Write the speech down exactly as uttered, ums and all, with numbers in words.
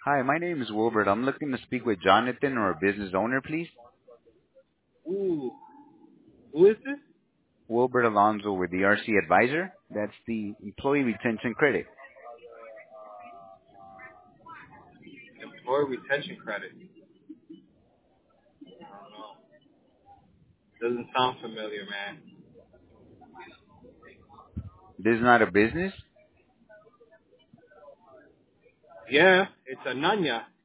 Hi, my name is Wilbert. I'm looking to speak with Jonathan or a business owner, please. Ooh, who is this? Wilbert Alonso with the R C Advisor. That's the employee retention credit. Employee retention credit. I don't know. Doesn't sound familiar, man. This is not a business? Yeah, it's a Nanya.